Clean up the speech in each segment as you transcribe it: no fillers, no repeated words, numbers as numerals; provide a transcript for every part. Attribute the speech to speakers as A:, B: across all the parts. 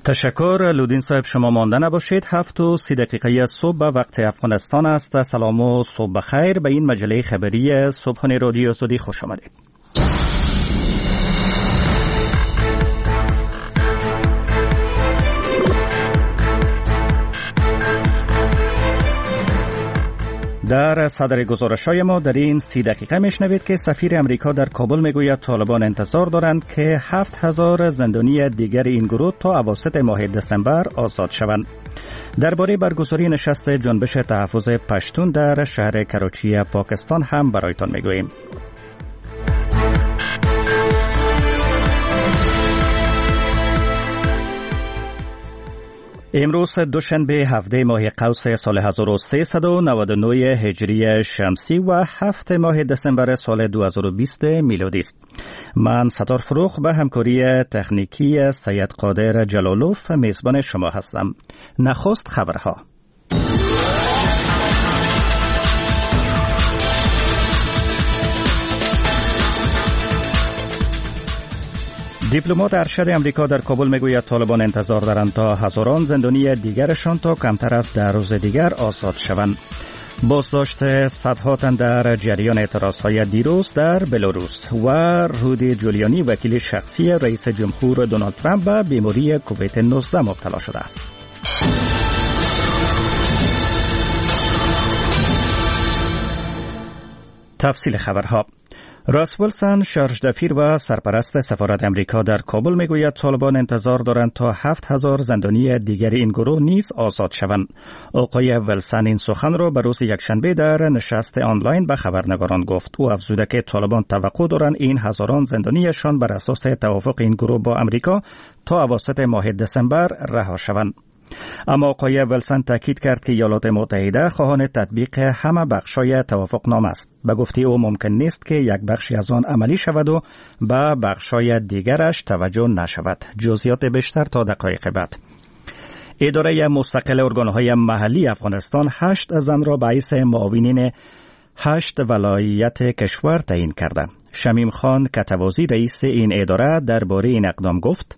A: تشکر لودین صاحب، شما مانده نباشید. 7:30 صبح به وقت افغانستان است. سلام و صبح بخیر. به این مجله خبری صبحانه رادیو آزادی خوش آمدید. در صدر گزارش‌های ما در این 30 دقیقه میشنوید که سفیر امریکا در کابل میگوید طالبان انتظار دارند که 7000 زندانی دیگر این گروه تا اواسط ماه دسامبر آزاد شوند. درباره برگزاری نشست جنبش تحفظ پشتون در شهر کراچی پاکستان هم برایتان میگوییم. امروز دوشنبه 17 ماه قوس سال 1399 هجری شمسی و 7 ماه دسامبر سال 2020 میلادی است. من ستار فروخ به همکاری تکنیکی سید قادر جلالوف میزبان شما هستم. نخست خبرها. دیپلمات ارشد امریکا در کابل میگوید طالبان انتظار دارند تا هزاران زندانی دیگرشان تا کمتر از 10 روز دیگر آزاد شوند. بازداشت صدها تن در جریان اعتراضهای دیروز در بلاروس و رودی جولیانی وکیل شخصی رئیس جمهور دونالد ترامپ به بیماری کووید 19 مبتلا شده است. تفصیل خبرها. راس ویلسون شارژ دفیر و سرپرست سفارت امریکا در کابل میگوید طالبان انتظار دارند تا 7000 زندانی دیگر این گروه نیز آزاد شوند. آقای ویلسون این سخن را به روز یکشنبه در نشست آنلاین به خبرنگاران گفت. او افزوده که طالبان توقع دارند این هزاران زندانیشان بر اساس توافق این گروه با امریکا تا اواسط ماه دسامبر رها شوند. اما آقای ویلسون تاکید کرد که ایالات متحده خواهان تطبیق همه بخشای توافقنامه است. به گفته او ممکن نیست که یک بخشی از آن عملی شود و به بخشای دیگرش توجه نشود. جزئیات بیشتر تا دقایق بعد. اداره مستقل ارگانهای محلی افغانستان 8 زن را به حیث معاونین 8 ولایت کشور تعیین کرده. شمیم خان کتوازی رئیس این اداره درباره این اقدام گفت: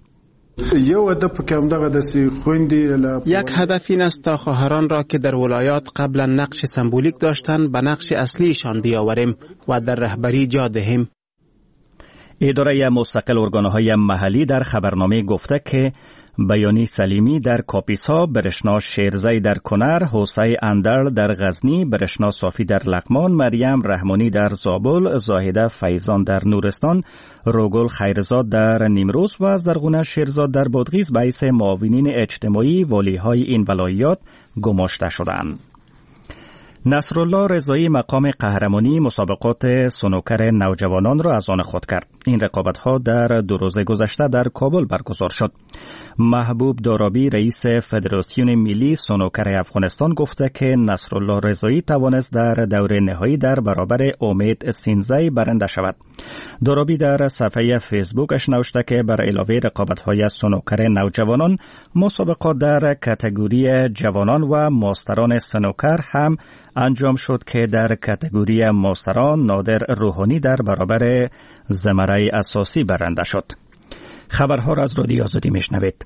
B: یک هدف این است تا خواهران را که در ولایات قبلا نقش سمبولیک داشتند به نقش اصلیشان بیاوریم و در رهبری جا دهیم.
A: اداره مستقل ارگانهای محلی در خبرنامه گفته که بیانی سلیمی در کاپیسا، برشنا شیرزی در کنر، حوسه اندرل در غزنی، برشنا صافی در لغمان، مریم رحمانی در زابل، زاهده فیضان در نورستان، روگل خیرزاد در نیمروز و زرغونه شیرزاد در بادغیس به حیث معاونین اجتماعی ولیهای این ولایات گماشته شدند. نصرالله رضایی مقام قهرمانی مسابقات سنوکر نوجوانان را از آن خود کرد. این رقابت‌ها در 2 روز گذشته در کابل برگزار شد. محبوب دارابی رئیس فدراسیون ملی سنوکر افغانستان گفته که نصرالله رضایی توانست در دور نهایی در برابر امید سینزی برنده شود. دارابی در صفحه فیسبوکش نوشته که بر علاوه رقابت‌های سنوکر نوجوانان، مسابقات در کاتگوری جوانان و ماستران سنوکر هم انجام شد که در کاتگوری ماستران نادر روحانی در برابر زمره اساسی برنده شد. خبرها را از رادیو آزادی میشنوید.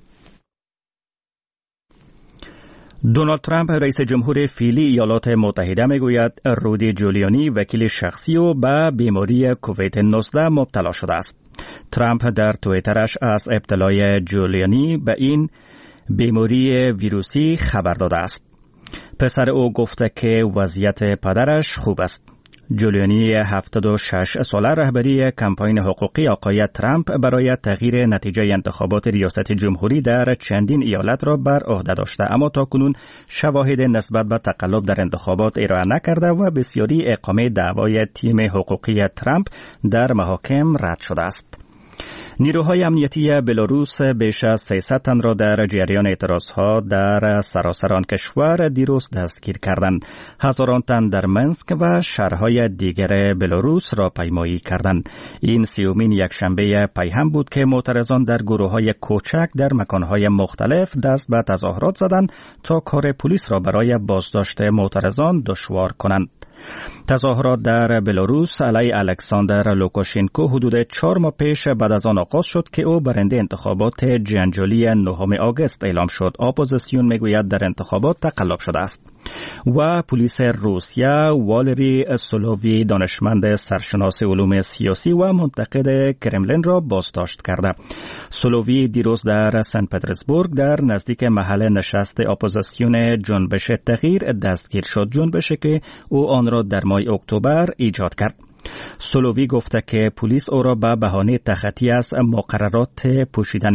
A: دونالد ترامپ رئیس جمهور فعلی ایالات متحده میگوید رودی جولیانی وکیل شخصی او به بیماری کووید 19 مبتلا شده است. ترامپ در توییترش از ابتلای جولیانی به این بیماری ویروسی خبر داده است. پسر او گفته که وضعیت پدرش خوب است. جولیانی 76 ساله رهبری کمپاین حقوقی آقای ترامپ برای تغییر نتیجه انتخابات ریاست جمهوری در چندین ایالت را بر عهده داشته، اما تاکنون شواهد نسبت به تقلب در انتخابات ارائه نکرده و بسیاری اقامه دعوای تیم حقوقی ترامپ در محاکم رد شده است. نیروهای امنیتی بلاروس بیش از 300 تن را در جریان اعتراضها در سراسر آن کشور دیروز دستگیر کردند. هزاران تن در منسک و شهرهای دیگر بلاروس را پیمایی کردند. این 30مین یکشنبه پی هم بود که معترضان در گروه‌های کوچک در مکانهای مختلف دست به تظاهرات زدند تا کار پلیس را برای بازداشت معترضان دشوار کنند. تظاهرات در بلاروس علیه الکساندر لوکاشنکو حدود 4 ماه پیش بعد از آن آغاز شد که او برنده انتخابات جنجالی 9 آگوست اعلام شد. اپوزیسیون میگوید در انتخابات تقلب شده است. و پلیس روسیه والری سولووی دانشمند سرشناس علوم سیاسی و منتقد کرملین را بازداشت کرده. سولووی دیروز در سن پترزبورگ در نزدیک محل نشست اپوزیسیون جنبش تغییر دستگیر شد، جنبشی که او آن را در ماه اکتبر ایجاد کرد. سولووی گفته که پلیس او را به بهانه تخطی از مقررات پوشیدن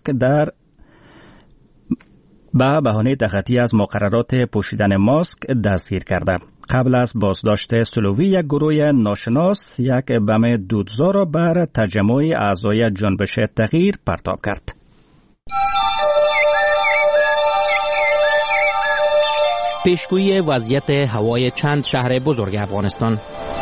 A: ماسک دستگیر کرده. قبل از بازداشت سولووی یک گروه ناشناس یک بم دودزا را بر تجمع اعضای جنبش تغییر پرتاب کرد.
C: پیشگویی وضعیت هوای چند شهر بزرگ افغانستان.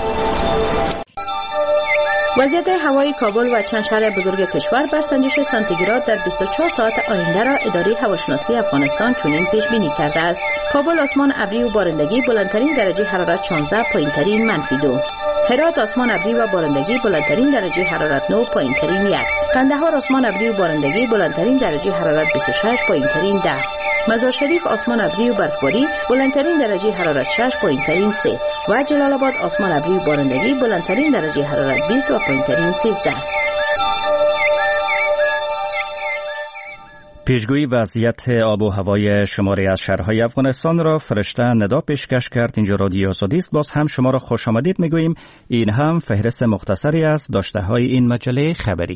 D: وضعیت هوای کابل و چند شهر بزرگ کشور بر سنجش سانتیگراد در 24 ساعت آینده را اداره هواشناسی افغانستان چنین پیش بینی کرده است. کابل آسمان ابری و بارندگی، بلندترین درجه حرارت 16، پایینترین -2. هرات آسمان ابری و بارندگی، بلندترین درجه حرارت 9، پایینترین 1. قندهار آسمان ابری و بارندگی، بلندترین درجه حرارت 26، پایینترین 10. مزار شریف آسمان ابری و برفباری، بلندترین درجه حرارت 6، پایینترین 3. و جلال آباد آسمان ابری و بارندگی، بلندترین درجه حرارت 20 و پایینترین 13.
A: پیشگویی وضعیت آب و هوای شماری از شهرهای افغانستان را فرشته ندا پیشکش کرد. اینجا رادیو آزادی است. باز هم شما را خوش آمدید میگوییم. این هم فهرست مختصری از داشته‌های این مجله خبری.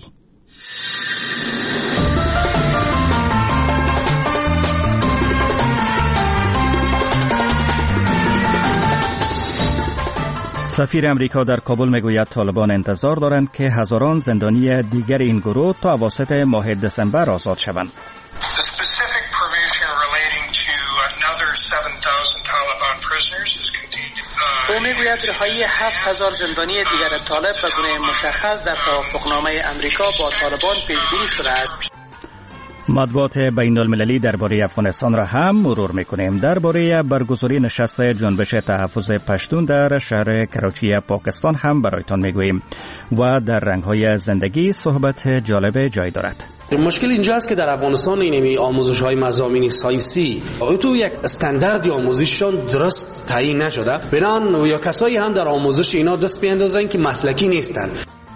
A: سفیر امریکا در کابل میگوید طالبان انتظار دارند که هزاران زندانی دیگر این گروه تا اواسط ماه دسامبر آزاد شوند.
E: او میگوید رهایی 7000 زندانی دیگر طالب به گونه مشخص در توافقنامه امریکا با طالبان پیش بینی شده است.
A: مطبوعات بین المللی درباره افغانستان را هم مرور میکنیم. درباره برگزاری نشست جنبش تحفظ پشتون در شهر کراچی پاکستان هم برایتان میگوییم و در رنگ‌های زندگی صحبت جالب جای دارد.
F: مشکل اینجاست که در افغانستان این آموزش‌های مضامین ساینسی تو یک استانداردی آموزششون درست تعیین نشده، بنان یا کسایی هم در آموزش اینا دست بیاندازن که مسلکی نیستن.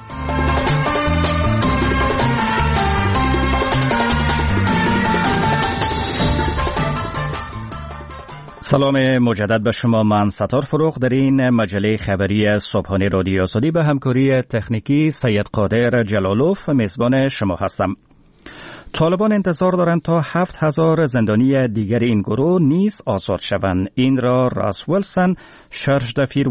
A: سلام مجدد به شما. من ستار فروغ در این مجله خبری صبحانه رادیو آزادی به همکاری تکنیکی سید قادر جلالوف میزبان شما هستم. طالبان انتظار دارند تا 7000 زندانی دیگر این گروه نیز آزاد شوند. این را راس ویلسون، شرش دفیر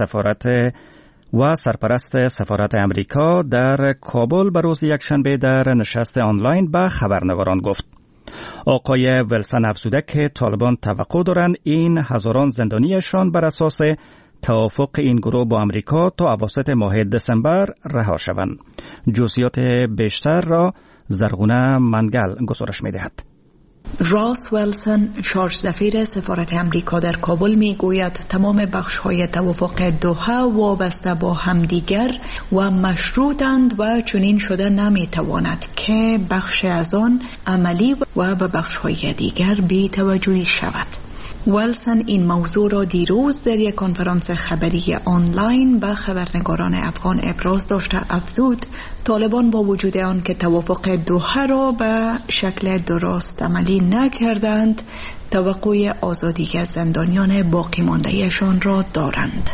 A: و سرپرست سفارت امریکا در کابل به روز یکشنبه در نشست آنلاین به خبرنگاران گفت. آقای ویلسون افزوده که طالبان توقع دارند این هزاران زندانیشان بر اساس توافق این گروه با امریکا تا اواسط ماه دسامبر رها شوند. جزئیات بیشتر را زرغونه منگل گزارش می‌دهد.
G: راس ویلسون، شارژ دفیر سفارت امریکا در کابل میگوید تمام بخش‌های توافق دوحه وابسته با همدیگر و مشروطند و چنین شده نمیتواند که بخش از آن عملی و به بخش‌های دیگر بی‌توجهی شود. ویلسون این موضوع را دیروز در یک کنفرانس خبری آنلاین به خبرنگاران افغان ابراز داشته. افزود طالبان با وجود آن که توافق دوحه را به شکل درست عملی نکردند، توقع آزادی از زندانیان باقی مانده‌شان را دارند.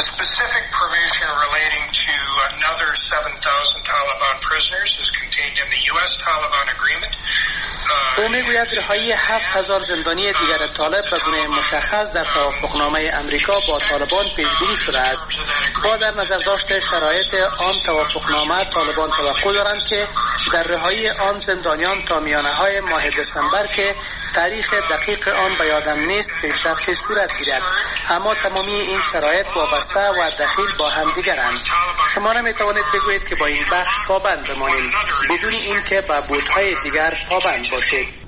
E: او میگوید رهایی 7000 زندانی دیگر طالب به گونه مشخص در توافقنامه امریکا با طالبان پیش بینی شده است. با در نظر داشت شرایط آن توافقنامه، طالبان توقع دارند که در رهایی آن زندانیان تا میانه‌های ماه دسامبر که تاریخ دقیق آن به یادم نیست پیشرفت صورت گیرد، اما تمامی این شرایط وابسته و دخیل با هم دیگرند. شما نمیتوانید بگویید که با این بخش پابند بمانیم بدون اینکه به بودهای دیگر پابند باشید.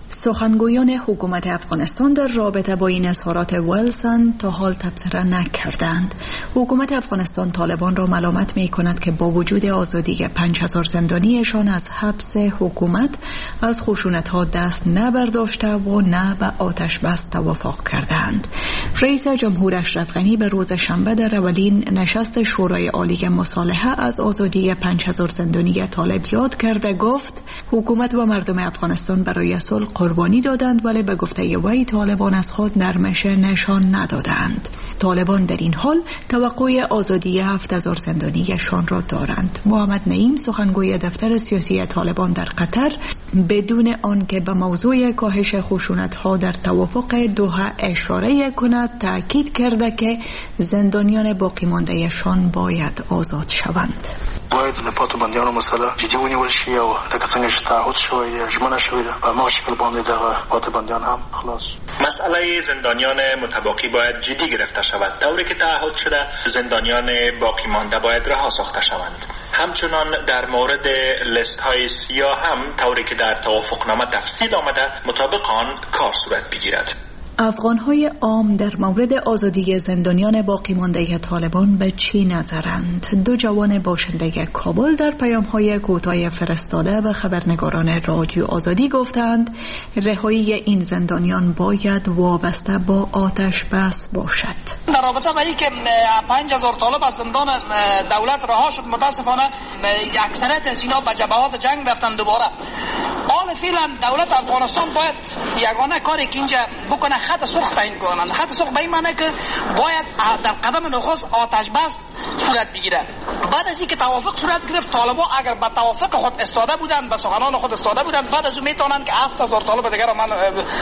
G: سخنگویان حکومت افغانستان در رابطه با این اظهارات ویلسون تا حال تبصره نکردند. حکومت افغانستان طالبان را ملامت می کند که با وجود آزادی 5000 زندانیشان از حبس حکومت از خشونت‌ها دست نبرداشته و نه به آتش بس توافق کردند. رئیس جمهور اشرف غنی به روز شنبه در اولین نشست شورای عالی مصالحه از آزادی 5000 زندانی طالب یاد کرده گفت حکومت و مردم افغانستان برای صلح قربانی دادند، ولی به گفته وی طالبان از خود نرمش نشان ندادند. طالبان در این حال توقع آزادی 7000 زندانیشان را دارند. محمد نعیم سخنگوی دفتر سیاسی طالبان در قطر بدون آنکه به موضوع کاهش خشونت‌ها در توافق دوحه اشاره کند تاکید کرده که زندانیان باقی مانده‌شان باید آزاد شوند.
H: باید د پاتو بندیانو مسله جدي ونیول شي او لکه څنګه چې تعهد شوی ژمنه شوې ده په هغه شکل باندې دغه پاتو بندیان هم خلاص.
I: مسئله زندانیان متباقی باید جدی گرفته شود. طوری که تعهد شده زندانیان باقی مانده باید رها ساخته شوند. همچنان در مورد لیست های سیاه هم طوری که در توافقنامه تفصیل آمده مطابق آن کار صورت بگیرد.
G: افغان‌های عام در مورد آزادی زندانیان باقی مانده طالبان به چی نظرند؟ دو جوان باشنده کابل در پیام‌های کوتاه فرستاده به خبرنگاران رادیو آزادی گفتند رهایی این زندانیان باید وابسته با آتش بس باشد.
E: در رابطه با اینکه 5000 طالب از زندان دولت رها شد، متاسفانه اکثریت از اینا به جبهات جنگ رفتن دوباره. حال فعلا دولت افغانستان باید یگانه کاری که اینجا بکنه خط سرخ تعیین کنند. خط سرخ به این معنی که باید در قدم نخست آتش بس صورت بگیره. بعد از اینکه توافق صورت گرفت، طالبان اگر به توافق خود استاده بودند، به سخنان خود استاده بودند، بعد از اون میتونن که 7000 طالب دیگر من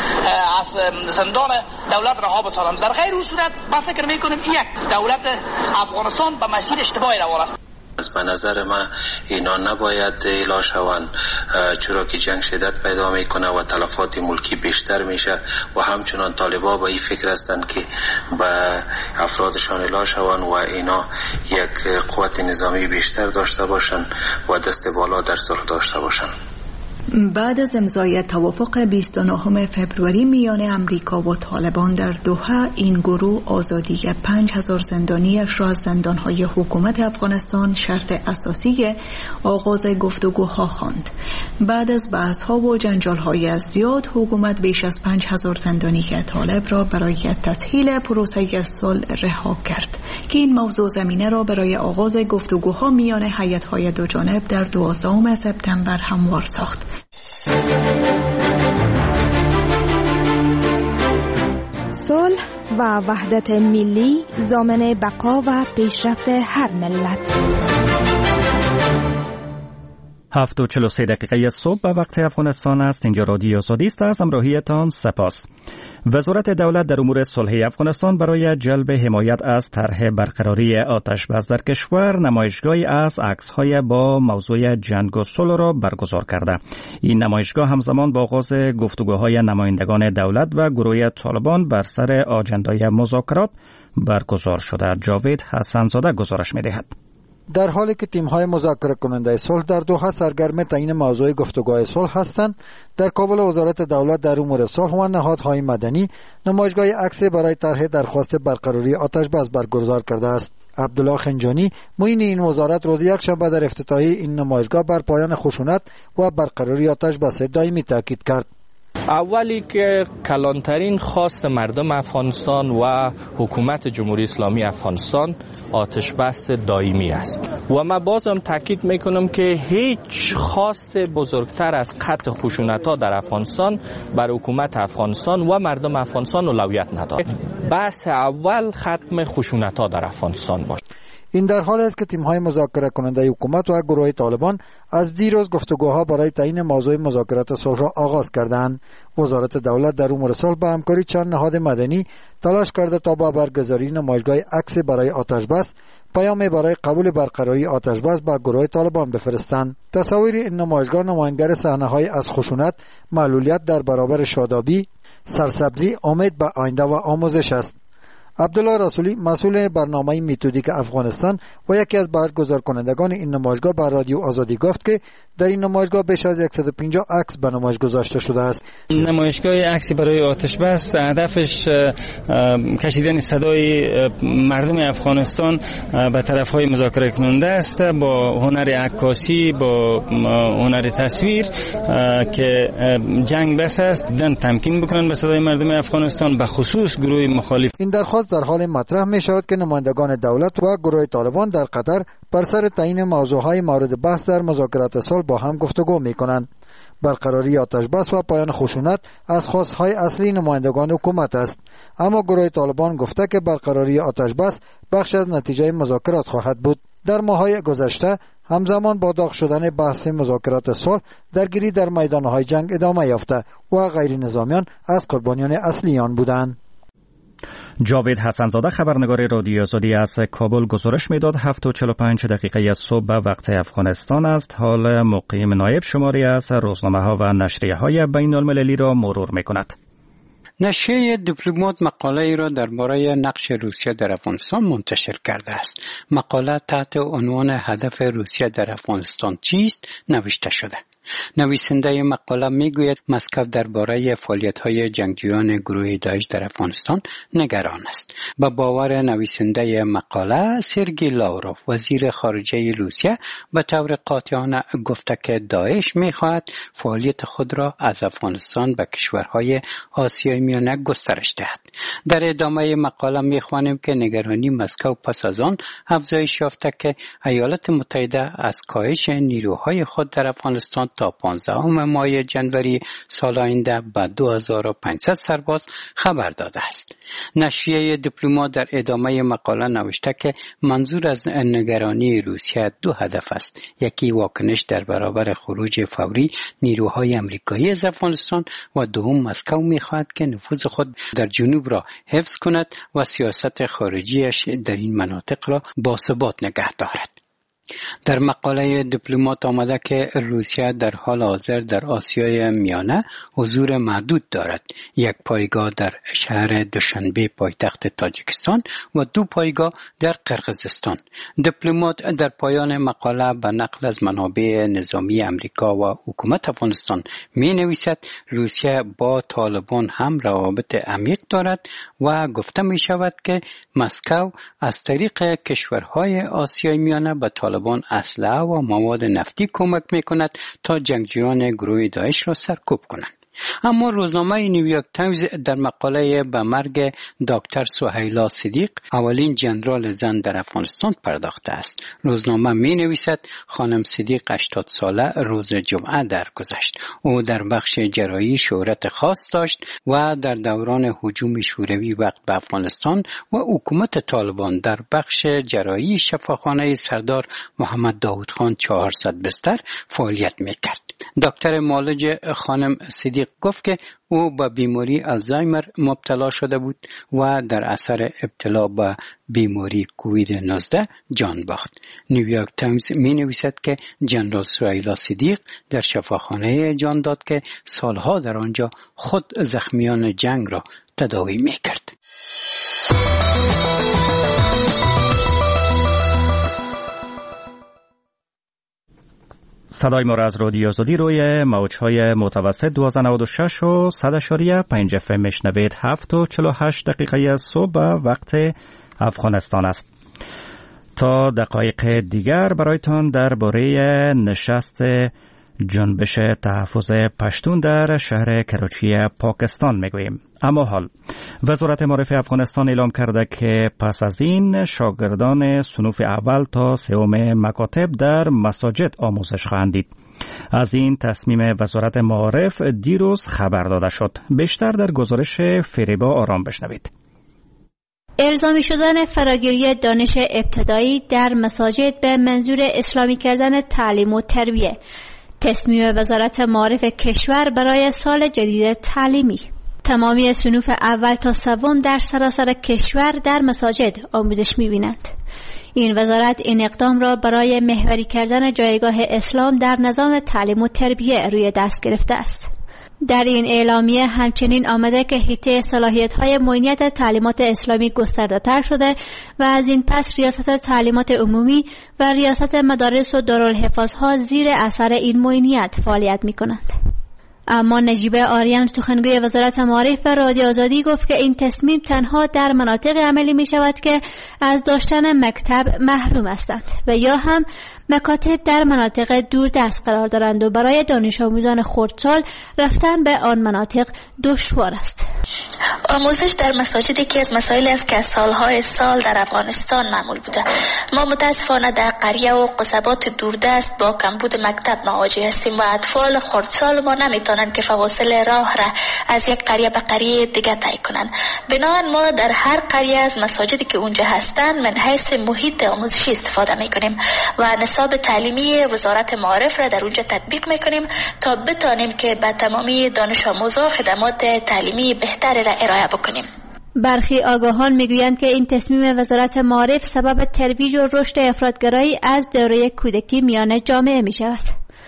E: از زندان دولت رها بتوانند. در غیر این صورت با فکر میکنیم یک دولت افغانستان به مسیر اشتباهی روان است.
J: از به نظر من اینا نباید اعلا شوند، چرا که جنگ شدت پیدا میکنه و تلفات ملکی بیشتر میشه و همچنان طالبا به این فکر هستند که به افرادشان اعلا شوند و اینا یک قوت نظامی بیشتر داشته باشند و دست بالا در صلح داشته باشند.
G: بعد از امضای توافق 29 فبروری میان امریکا و طالبان در دوحه، این گروه آزادی 5000 زندانیش را از زندانهای حکومت افغانستان شرط اساسی آغاز گفتگوها خواند. بعد از بحث‌ها و جنجال‌های زیاد، حکومت بیش از 5000 زندانی طالب را برای تسهیل پروسه صلح رها کرد که این موضوع زمینه را برای آغاز گفتگوها میان هیئت‌های دو جانب در 12 سپتامبر هموار ساخت.
K: صلح و وحدت ملی ضامن بقا و پیشرفت هر ملت.
A: 7:43 صبح به وقت افغانستان است. اینجا رادیو آزادی است. از همراهیتان سپاس. وزارت دولت در امور صلحی افغانستان برای جلب حمایت از طرح برقراری آتش بس در کشور نمایشگاهی از عکس‌های با موضوع جنگ و صلح را برگزار کرده. این نمایشگاه همزمان با آغاز گفتگوهای نمایندگان دولت و گروه طالبان بر سر آجندای مذاکرات برگزار شده. جاوید حسنزاده گزارش می‌دهد.
L: در حالی که تیم‌های مذاکره کننده صلح در دوحه سرگرم تعیین موضوع گفتگوهای صلح هستند، در کابل وزارت دولت در امور صلح و نهادهای مدنی نمایشگاه عکسی برای طرح درخواست برقراری آتش بس برگزار کرده است. عبدالله خنجانی معین این وزارت روز یکشنبه در افتتاحیه این نمایشگاه بر پایان خشونت و برقراری آتش بس دائمی تاکید کرد.
C: اولی که کلانترین خواست مردم افغانستان و حکومت جمهوری اسلامی افغانستان آتش بس دائمی است و من بازم تاکید میکنم که هیچ خواست بزرگتر از قطع خشونت‌ها در افغانستان بر حکومت افغانستان و مردم افغانستان اولویت ندارد. بحث اول ختم خشونت‌ها در افغانستان باشد.
L: این در حال است که تیم‌های مذاکره کننده حکومت و گروه طالبان از دیروز گفتگوها برای تعیین موضوع مذاکرات صلح را آغاز کردند. وزارت دولت در امور صلح با همکاری چند نهاد مدنی تلاش کرده تا با برگزاری نمایشگاه عکسی برای آتش بس پیامی برای قبول برقراری آتش بس با گروه طالبان بفرستند. تصاویر این نمایشگاه نمایانگر صحنه‌های از خشونت، معلولیت در برابر شادابی، سرسبزی، امید به آینده و آموزش است. عبدالله رسولی مسئول برنامه متدیک افغانستان و یکی از برگزار کنندگان این نمایشگاه بر رادیو آزادی گفت که در این نمایشگاه بیش از 150 عکس به نمایش گذاشته شده است.
M: نمایشگاه عکسی برای آتش بس هدفش کشیدن صدای مردم افغانستان به طرفهای مذاکره کننده است با هنر عکاسی، با هنر تصویر که جنگ بس است دن تمکین بکنن به صدای مردم افغانستان، به خصوص گروه مخالف.
L: این درخواست در حال مطرح می شود که نمایندگان دولت و گروه طالبان در قطر بر سر تعیین موضوعهای مورد بحث در مذاکرات صلح با هم گفتگو می کنند. برقراری آتش بس و پایان خشونت از خواستهای اصلی نمایندگان حکومت است، اما گروه طالبان گفته که برقراری آتش بس بخش از نتیجه مذاکرات خواهد بود. در ماه‌های گذشته همزمان با داغ شدن بحث مذاکرات صلح درگیری در میدانهای جنگ ادامه یافته و غیر نظامیان از قربانیان اصلی آن بودند.
A: جاوید حسنزاده خبرنگار رادیو آزادی از کابل گزارش میداد. 7:45 صبح به وقت افغانستان است. حال مقیم نایب شماری از روزنامه‌ها و نشریه‌های بین‌المللی را مرور می‌کند.
N: نشریه دیپلمات مقاله ای را درباره نقش روسیه در افغانستان منتشر کرده است. مقاله تحت عنوان هدف روسیه در افغانستان چیست نوشته شده. نویسنده مقاله میگوید مسکو درباره فعالیت‌های جنگجویان گروه داعش در افغانستان نگران است. به باور نویسنده مقاله، سرگئی لاوروف وزیر خارجه روسیه به طور قاطعانه گفته که داعش می‌خواهد فعالیت خود را از افغانستان به کشورهای آسیای میانه گسترش دهد. در ادامه مقاله می‌خوانیم که نگرانی مسکو پس از آن افزایش یافته که ایالات متحده از کاهش نیروهای خود در افغانستان تا 15 ماه جنوری سال آینده به 2500 سرباز خبر داده است. نشریه دیپلمات در ادامه مقاله نوشته که منظور از نگرانی روسیه دو هدف است. یکی واکنش در برابر خروج فوری نیروهای آمریکایی از افغانستان و دوم مسکو می‌خواهد که نفوذ خود در جنوب را حفظ کند و سیاست خارجیش در این مناطق را باثبات نگه دارد. در مقاله دیپلمات آمده که روسیه در حال حاضر در آسیای میانه حضور محدود دارد. یک پایگاه در شهر دوشنبه پایتخت تاجیکستان و 2 پایگاه در قرقیزستان. دیپلمات در پایان مقاله به نقل از منابع نظامی امریکا و حکومت افغانستان می نویسد روسیه با طالبان هم روابط عمیق دارد و گفته می شود که مسکو از طریق کشورهای آسیای میانه به طالبان اسلحه و مواد نفتی کمک میکند تا جنگجویان گروه داعش را سرکوب کنند. اما روزنامه نیویورک تایمز در مقاله به مرگ دکتر سهیلا صدیق، اولین جنرال زن در افغانستان پرداخته است. روزنامه می نویسد خانم صدیق 80 ساله روز جمعه درگذشت. او در بخش جراحی شهرت خاص داشت و در دوران هجوم شوروی وقت به افغانستان و حکومت طالبان در بخش جراحی شفاخانه سردار محمد داود خان 400 بستر فعالیت میکرد. دکتر معالج خانم صدیق گفت که او به بیماری آلزایمر مبتلا شده بود و در اثر ابتلا به بیماری کووید 19 جان باخت. نیویورک تایمز می نویسد که جنرال سهیلا صدیق در شفاخانه جان داد که سالها در آنجا خود زخمیان جنگ را تداوی می کرد.
A: صدای ما را از رادیو آزادی روی موج‌های متوسط 1296 و 100.5 FM میشنوید. 7:48 صبح وقت افغانستان است. تا دقایق دیگر برایتان درباره نشست جنبش تحفظ پشتون در شهر کراچی پاکستان میگوییم. اما حال وزارت معارف افغانستان اعلام کرده که پس از این شاگردان صنوف اول تا سوم مکاتب در مساجد آموزش خواهند دید. از این تصمیم وزارت معارف دیروز خبر داده شد. بیشتر در گزارش فریبا آرام بشنوید.
O: الزامی شدن فراگیری دانش ابتدایی در مساجد به منظور اسلامی کردن تعلیم و تربیت، تصمیم وزارت معارف کشور برای سال جدید تعلیمی. تمامی صنوف اول تا سوم در سراسر کشور در مساجد آموزش می‌بینند. این وزارت این اقدام را برای محوری کردن جایگاه اسلام در نظام تعلیم و تربیت روی دست گرفته است. در این اعلامیه همچنین آمده که حیطه صلاحیت‌های معینیت تعلیمات اسلامی گسترده‌تر شده و از این پس ریاست تعلیمات عمومی و ریاست مدارس و دارالحفاظها زیر اثر این معینیت فعالیت می‌کنند. اما نجیبه آریان سخنگوی وزارت معارف و رادیو آزادی گفت که این تصمیم تنها در مناطق عملی می شود که از داشتن مکتب محروم هستند و یا هم مکاتب در مناطق دوردست قرار دارند و برای دانش آموزان خردسال رفتن به آن مناطق دشوار است.
P: آموزش در مساجد یکی از مسائلی است که از سالهای سال در افغانستان معمول بوده. ما متاسفانه در قریه و قصبات دوردست با کمبود مکتب مواجه هستیم و اطفال خردسال ما نمیتونن که فواصل راه را از یک قریه به قریه دیگه طی کنن. بنابراین ما در هر قریه از مساجدی که اونجا هستن من حیث محیط آموزشی استفاده میکنیم و نصاب تعلیمی وزارت معارف را در اونجا تطبیق میکنیم تا بتانیم که به تمامی دانش آموزان خدمات تعلیمی بهتری را ارائه بکنیم.
O: برخی آگاهان میگویند که این تصمیم وزارت معارف سبب ترویج و رشد افراطگرایی از دوره کودکی میان جامعه می شود.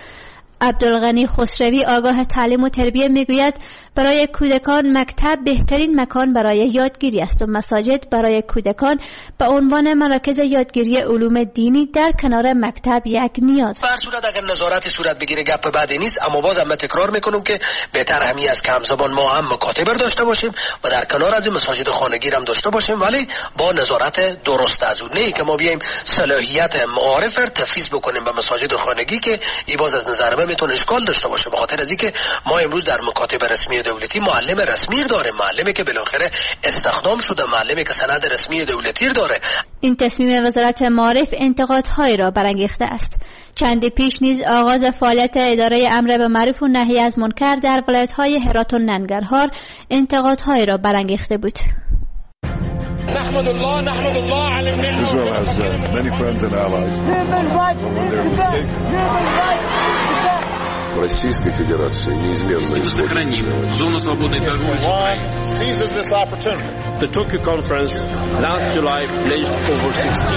O: عبدالغنی خسروی آگاه تعلیم و تربیه میگوید برای کودکان مکتب بهترین مکان برای یادگیری است و مساجد برای کودکان به عنوان مراکز یادگیری علوم دینی در کنار مکتب یک نیاز.
Q: به هر صورت اگر نظارت صورت بگیره گپ بعدی نیست، اما باز هم تکرار میکنم که بهتر همی است که همزمان ما هم مکاتب داشته باشیم و در کنار از این مساجد خانگی هم داشته باشیم، ولی با نظارت درست از اون، نه که ما بیایم صلاحیت معارف را تفویض بکنیم به مساجد خانگی که ای باز از نظر من میتونه اشکال داشته باشه، به خاطر از اینکه ما امروز در مکاتب رسمی دولتی معلم رسمی داره، معلمی که بالاخره استخدام شده، معلمی که سند رسمی دولتی داره.
O: این تصمیم وزارت معارف انتقادهایی را برانگیخته است. چندی پیش نیز آغاز فعالیت اداره امر به معروف و نهی از منکر در ولایت‌های هرات و ننگرهار انتقادهایی را برانگیخته بود.
R: نحمد الله على Israel has many friends and allies.
S: Российской Федерации неизменно
R: сохраним зону свободной торговли. Seizes this opportunity. The Tokyo conference last July pledged over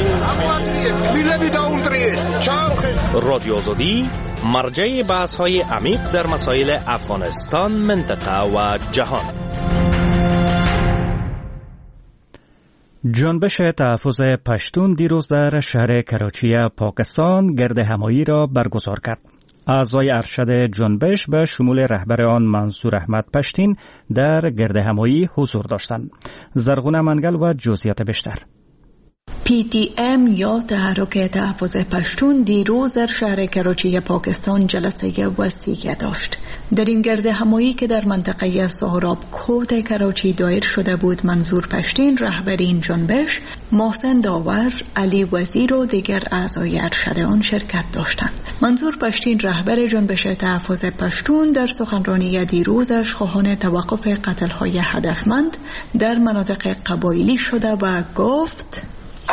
R: 16
C: رادیو آزادی مرجع بحث‌های عمیق در مسائل افغانستان، منطقه و جهان.
A: جنبش تحفظ پشتون دیروز در شهر کراچی پاکستان گرد همایی را برگزار کرد. اعضای ارشد جنبش به شمول رهبر آن منصور احمد پشتین در گرد همایی حضور داشتند. زرغونه منگل و جزئیات بیشتر.
G: PTM یا تحرک تحفظ پشتون دیروز در شهر کراچی پاکستان جلسه وسیع داشت. در این گرد همایی که در منطقه سهراب کوت کراچی دایر شده بود، منظور پشتین رهبر این جنبش، محسن داور، علی وزیر و دیگر اعضای ارشد آن شرکت داشتند. منظور پشتین رهبر جنبش تحفظ پشتون در سخنرانی دیروزش خواهان توقف قتل‌های هدفمند در مناطق قبایلی شده و گفت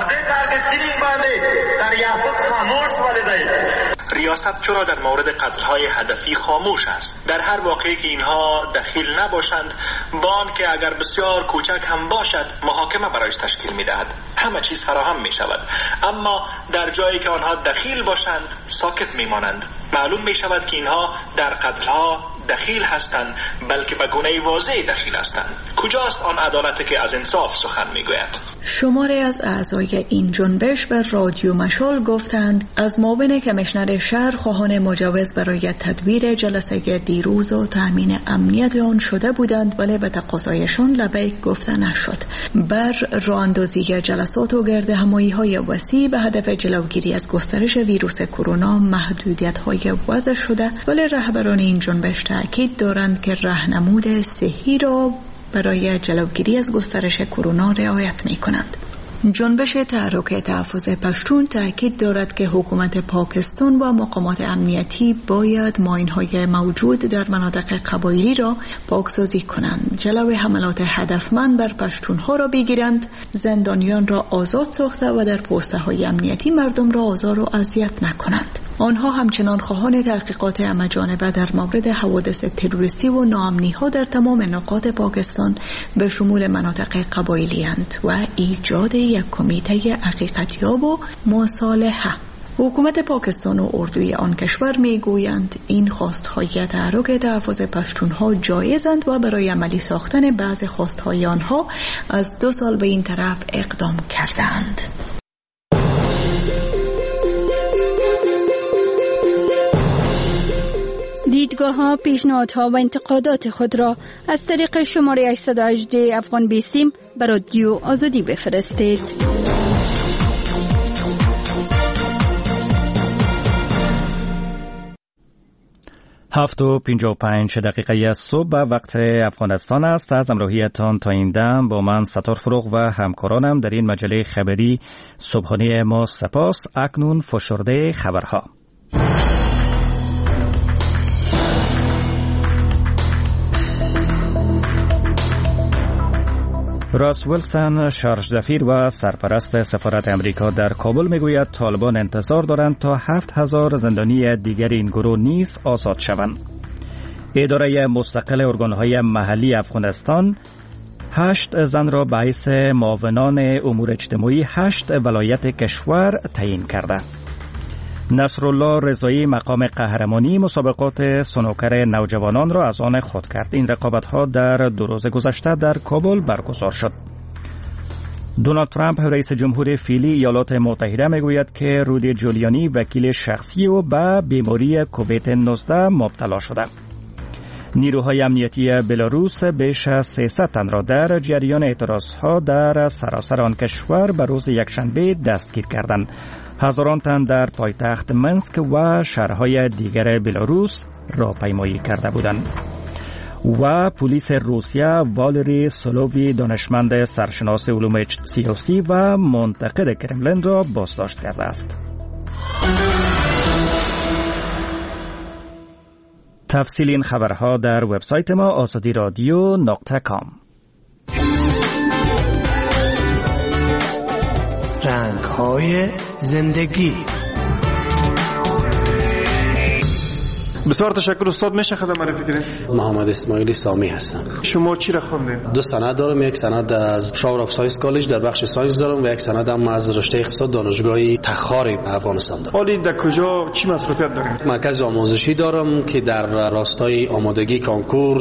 I: ریاست چرا در مورد قتل‌های هدفی خاموش است؟ در هر واقعی که اینها دخیل نباشند، با آنکه اگر بسیار کوچک هم باشد محاکمه برایش تشکیل می‌دهد، همه چیز فراهم می‌شود. اما در جایی که آنها دخیل باشند ساکت می‌مانند. معلوم می‌شود که اینها در قتل‌ها دخیل هستند، بلکه به گونه‌ای واضح دخیل هستند. کجاست آن عدالتی که از انصاف سخن می‌گوید؟
G: شماری از اعضای این جنبش به رادیو مشال گفتند از معاون کمیشنر شهر خواهان مجوز برای تدبیر جلسه دیروز و تامین امنیت آن شده بودند، ولی به تقاضایشان لبیک گفته نشد. بر راه‌اندازی جلسات و گرد همایی‌های وسیع به هدف جلوگیری از گسترش ویروس کرونا محدودیت‌های وضع شده، ولی رهبران این جنبش تأکید دارند که راهنمود صحی را برای جلوگیری از گسترش کرونا رعایت می‌کنند. جنبش تحرک تحفظ پشتون تأکید دارد که حکومت پاکستان و مقامات امنیتی باید ماین‌های موجود در مناطق قبایلی را پاکسازی کنند، جلوی حملات هدفمند بر پشتونها را بگیرند، زندانیان را آزاد ساخته و در پست‌های امنیتی مردم را آزار و اذیت نکنند. آنها همچنان خواهان تحقیقات همه‌جانبه در مورد حوادث تروریستی و ناامنی‌ها در تمام نقاط پاکستان به شمول مناطق قبایلی اند و ایجاد یک کمیته حقیقتیاب و مصالحه. حکومت پاکستان و اردوی آن کشور میگویند این خواستهای تحرک تحفظ پشتونها جایزند و برای عملی ساختن بعض خواستهای آنها از 2 سال به این طرف اقدام کردند.
T: دیدگاه‌ها، پیشنهادها و انتقادات خود را از طریق شماره 818 افغان بیسیم به رادیو آزادی بفرستید.
A: 7:55 صبح وقت افغانستان است. از همراهیتان تا این دم با من ستار فروغ و همکارانم در این مجله خبری صبحانه ما سپاس. اکنون فشرده خبرها. راس ویلسون، شارژدفیر و سرپرست سفارت امریکا در کابل میگوید طالبان انتظار دارند تا 7000 زندانی دیگر این گروه نیز آزاد شوند. اداره مستقل ارگانهای محلی افغانستان 8 زن را به حیث معاونان امور اجتماعی 8 ولایت کشور تعیین کرده. نصرالله رضایی مقام قهرمانی مسابقات سنوکر نوجوانان را از آن خود کرد. این رقابت‌ها در 2 روز گذشته در کابل برگزار شد. دونالد ترامپ رئیس جمهور فعلی ایالات متحده میگوید که رودی جولیانی وکیل شخصی او به بیماری کووید 19 مبتلا شده. نیروهای امنیتی بلاروس بیش از 300 تن را در جریان اعتراضها در سراسر آن کشور به روز یکشنبه دستگیر کردند. هزاران تن در پایتخت منسک و شهرهای دیگر بلاروس راهپیمایی کرده بودند. و پلیس روسیه والری سولووی دانشمند سرشناس علوم سیاسی و منتقد کرملین را بازداشت کرده است. تفصیل این خبرها در وبسایت ما azadiradio.com.
U: رنگ‌های زندگی.
V: بسیار تشکر استاد. میشه خدمت معرفی کنید؟
F: محمد اسماعیلی سامی هستم.
V: شما چی را خوندید؟
F: 2 سند دارم. یک سند از شاور آف ساینس کالج در بخش ساینس دارم و یک سند هم از رشته اقتصاد دانشگاه تخار افغانستان دارم.
V: حالی در کجا چی مصروفیت دارید؟
F: مرکز آموزشی دارم که در راستای آمادگی کانکور